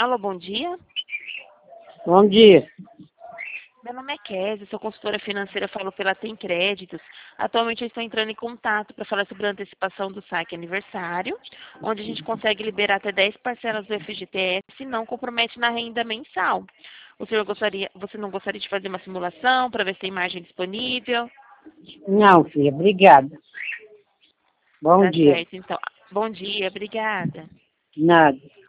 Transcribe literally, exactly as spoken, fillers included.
Alô, bom dia. Bom dia. Meu nome é Kézia, sou consultora financeira, falo pela Tem Créditos. Atualmente eu estou entrando em contato para falar sobre a antecipação do saque aniversário, onde a gente consegue liberar até dez parcelas do F G T S e não compromete na renda mensal. O senhor gostaria, você não gostaria de fazer uma simulação para ver se tem margem disponível? Não, filha, obrigada. Bom Tá dia. certo, então. Bom dia, obrigada. Nada.